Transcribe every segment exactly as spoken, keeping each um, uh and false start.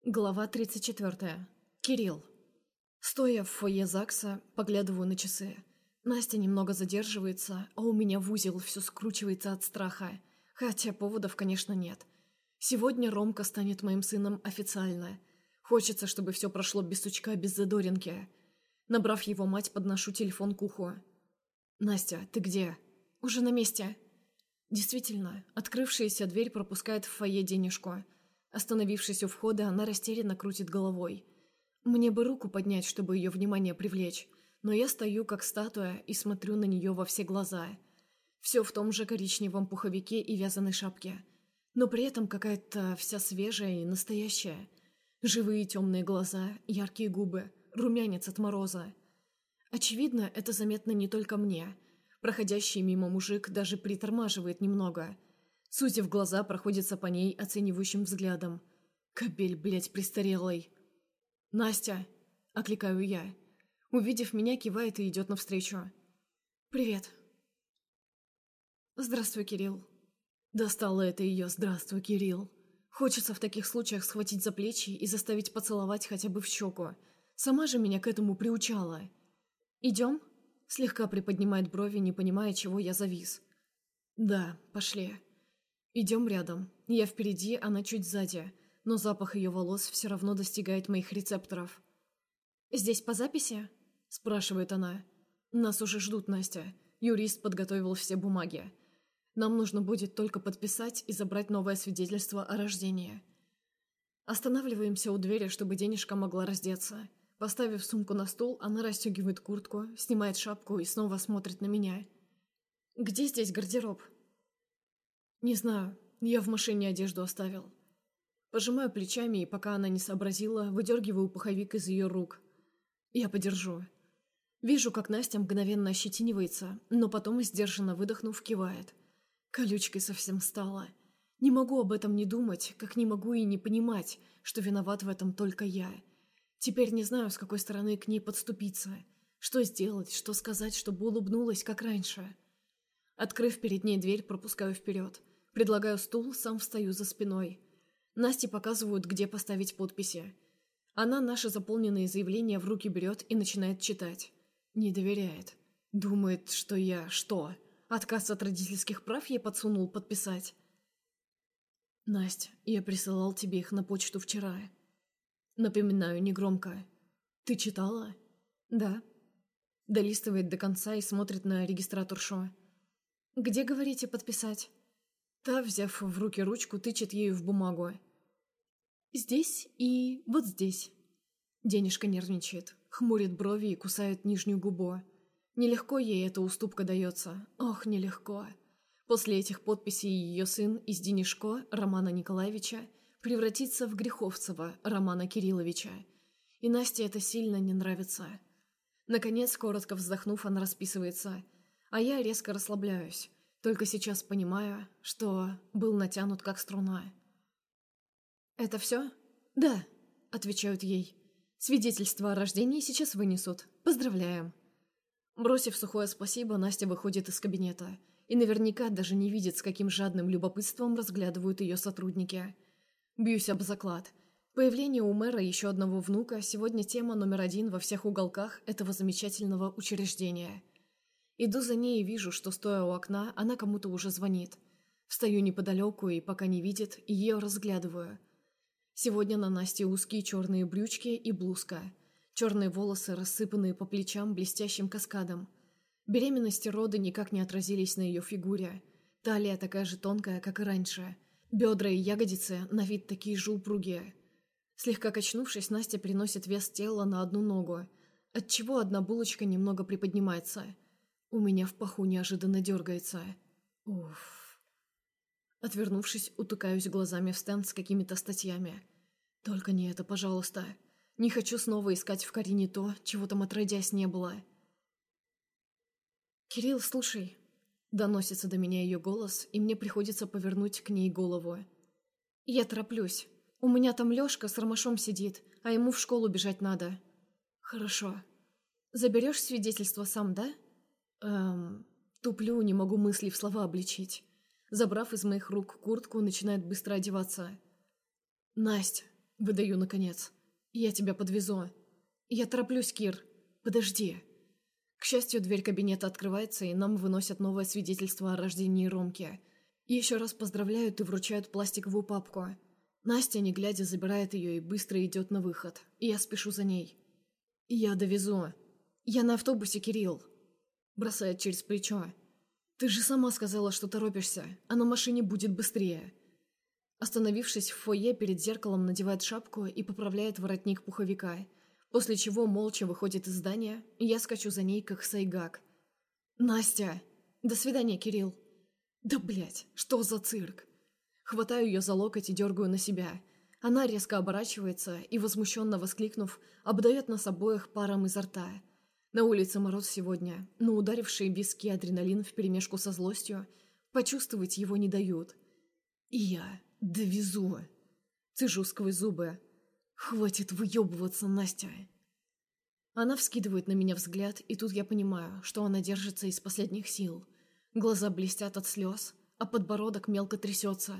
Глава тридцать четвёртая. Кирилл. Стоя в фойе ЗАГСа, поглядываю на часы. Настя немного задерживается, а у меня в узел все скручивается от страха. Хотя поводов, конечно, нет. Сегодня Ромка станет моим сыном официально. Хочется, чтобы все прошло без сучка, без задоринки. Набрав его мать, подношу телефон к уху. «Настя, ты где?» «Уже на месте». Действительно, открывшаяся дверь пропускает в фойе денежку. Остановившись у входа, она растерянно крутит головой. Мне бы руку поднять, чтобы ее внимание привлечь, но я стою как статуя и смотрю на нее во все глаза. Все в том же коричневом пуховике и вязаной шапке, но при этом какая-то вся свежая и настоящая. Живые темные глаза, яркие губы, румянец от мороза. Очевидно, это заметно не только мне. Проходящий мимо мужик даже притормаживает немного. Сузив глаза, проходится по ней оценивающим взглядом. Кобель, блядь, престарелый. «Настя!» – окликаю я. Увидев меня, кивает и идет навстречу. «Привет». «Здравствуй, Кирилл». Достало это ее «Здравствуй, Кирилл». Хочется в таких случаях схватить за плечи и заставить поцеловать хотя бы в щеку. Сама же меня к этому приучала. «Идем?» – слегка приподнимает брови, не понимая, чего я завис. «Да, пошли». Идем рядом. Я впереди, она чуть сзади, но запах ее волос все равно достигает моих рецепторов. «Здесь по записи?» – спрашивает она. «Нас уже ждут, Настя. Юрист подготовил все бумаги. Нам нужно будет только подписать и забрать новое свидетельство о рождении». Останавливаемся у двери, чтобы денежка могла раздеться. Поставив сумку на стол, она расстегивает куртку, снимает шапку и снова смотрит на меня. «Где здесь гардероб?» «Не знаю, я в машине одежду оставил». Пожимаю плечами, и пока она не сообразила, выдергиваю пуховик из ее рук. «Я подержу». Вижу, как Настя мгновенно ощетинивается, но потом, сдержанно выдохнув, кивает. Колючкой совсем стала. Не могу об этом не думать, как не могу и не понимать, что виноват в этом только я. Теперь не знаю, с какой стороны к ней подступиться. Что сделать, что сказать, чтобы улыбнулась, как раньше. Открыв перед ней дверь, пропускаю вперед. Предлагаю стул, сам встаю за спиной. Насте показывают, где поставить подписи. Она наши заполненные заявления в руки берет и начинает читать. Не доверяет. Думает, что я что, отказ от родительских прав ей подсунул подписать? «Настя, я присылал тебе их на почту вчера». Напоминаю негромко. «Ты читала?» «Да». Долистывает до конца и смотрит на регистраторшу. «Где, говорите, подписать?» Та, взяв в руки ручку, тычет ею в бумагу. «Здесь и вот здесь». Денежка нервничает, хмурит брови и кусает нижнюю губу. Нелегко ей эта уступка дается. Ох, нелегко. После этих подписей ее сын из Денежко, Романа Николаевича, превратится в Греховцева, Романа Кирилловича. И Насте это сильно не нравится. Наконец, коротко вздохнув, она расписывается, а я резко расслабляюсь. Только сейчас понимаю, что был натянут как струна. «Это все?» «Да», — отвечают ей. «Свидетельство о рождении сейчас вынесут. Поздравляем». Бросив сухое спасибо, Настя выходит из кабинета и наверняка даже не видит, с каким жадным любопытством разглядывают ее сотрудники. Бьюсь об заклад. Появление у мэра еще одного внука сегодня тема номер один во всех уголках этого замечательного учреждения. Иду за ней и вижу, что, стоя у окна, она кому-то уже звонит. Встаю неподалеку и, пока не видит, ее разглядываю. Сегодня на Насте узкие черные брючки и блузка. Черные волосы, рассыпанные по плечам блестящим каскадом. Беременность и роды никак не отразились на ее фигуре. Талия такая же тонкая, как и раньше. Бедра и ягодицы на вид такие же упругие. Слегка качнувшись, Настя переносит вес тела на одну ногу, отчего одна булочка немного приподнимается. У меня в паху неожиданно дергается. Уф. Отвернувшись, утыкаюсь глазами в стенд с какими-то статьями. Только не это, пожалуйста. Не хочу снова искать в Карине то, чего там отродясь не было. «Кирилл, слушай». Доносится до меня ее голос, и мне приходится повернуть к ней голову. «Я тороплюсь. У меня там Лешка с Ромашом сидит, а ему в школу бежать надо». «Хорошо. Заберешь свидетельство сам, да?» Эм... Туплю, не могу мысли в слова обличить. Забрав из моих рук куртку, начинает быстро одеваться. «Насть, Выдаю, наконец. «Я тебя подвезу». «Я тороплюсь, Кир. Подожди». К счастью, дверь кабинета открывается, и нам выносят новое свидетельство о рождении Ромки. И еще раз поздравляют и вручают пластиковую папку. Настя, не глядя, забирает ее и быстро идет на выход. И я спешу за ней. «Я довезу». «Я на автобусе, Кирилл». Бросает через плечо. «Ты же сама сказала, что торопишься, а на машине будет быстрее». Остановившись в фойе, перед зеркалом надевает шапку и поправляет воротник пуховика, после чего молча выходит из здания, и я скачу за ней, как сайгак. «Настя!» «До свидания, Кирилл!» «Да блять, что за цирк?» Хватаю ее за локоть и дергаю на себя. Она резко оборачивается и, возмущенно воскликнув, обдает нас обоих паром изо рта. На улице мороз сегодня, но ударившие в виски адреналин вперемешку со злостью почувствовать его не дают. И я довезу. Цежу сквозь зубы. «Хватит выебываться, Настя!» Она вскидывает на меня взгляд, и тут я понимаю, что она держится из последних сил. Глаза блестят от слез, а подбородок мелко трясется.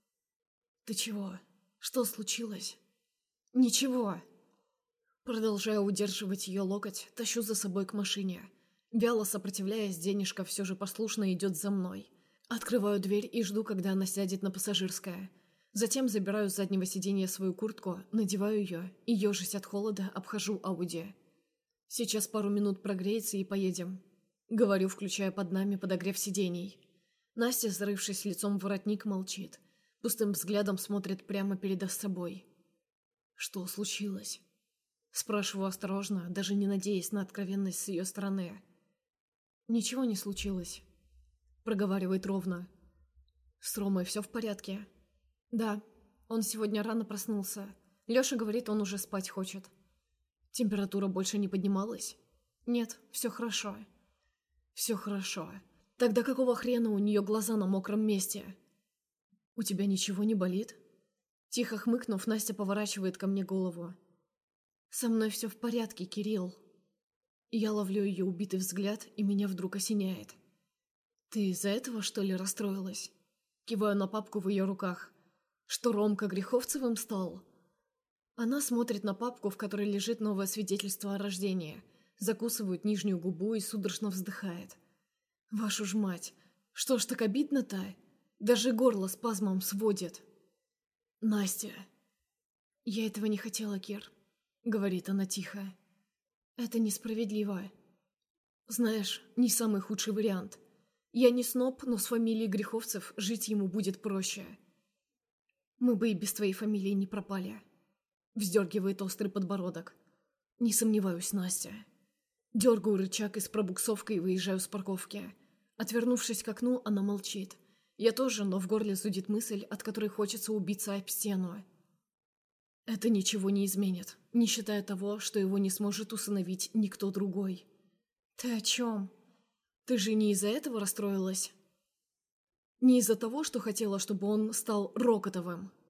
«Ты чего? Что случилось?» «Ничего!» Продолжая удерживать ее локоть, тащу за собой к машине. Вяло сопротивляясь, денежка все же послушно идет за мной. Открываю дверь и жду, когда она сядет на пассажирское. Затем забираю с заднего сиденья свою куртку, надеваю ее и, ежась от холода, обхожу Ауди. «Сейчас пару минут прогреется и поедем», — говорю, включая под нами подогрев сидений. Настя, зарывшись лицом в воротник, молчит. Пустым взглядом смотрит прямо перед собой. «Что случилось?» Спрашиваю осторожно, даже не надеясь на откровенность с ее стороны. «Ничего не случилось», — проговаривает ровно. «С Ромой все в порядке?» «Да, он сегодня рано проснулся. Леша говорит, он уже спать хочет». «Температура больше не поднималась?» «Нет, все хорошо». «Все хорошо. Тогда какого хрена у нее глаза на мокром месте?» «У тебя ничего не болит?» Тихо хмыкнув, Настя поворачивает ко мне голову. «Со мной все в порядке, Кирилл». Я ловлю ее убитый взгляд, и меня вдруг осеняет. «Ты из-за этого, что ли, расстроилась?» Киваю на папку в ее руках. «Что Ромка Греховцевым стал?» Она смотрит на папку, в которой лежит новое свидетельство о рождении, закусывает нижнюю губу и судорожно вздыхает. «Вашу ж мать! Что ж так обидно-то? Даже горло спазмом сводит!» «Настя!» «Я этого не хотела, Кир», — говорит она тихо. «Это несправедливо. Знаешь, не самый худший вариант. Я не сноб, но с фамилией Греховцев жить ему будет проще. Мы бы и без твоей фамилии не пропали». Вздергивает острый подбородок. «Не сомневаюсь, Настя». Дергаю рычаг из пробуксовка и выезжаю с парковки. Отвернувшись к окну, она молчит. Я тоже, но в горле зудит мысль, от которой хочется убиться об стену. Это ничего не изменит, не считая того, что его не сможет усыновить никто другой. «Ты о чем? Ты же не из-за этого расстроилась?» «Не из-за того, что хотела, чтобы он стал Рокотовым»,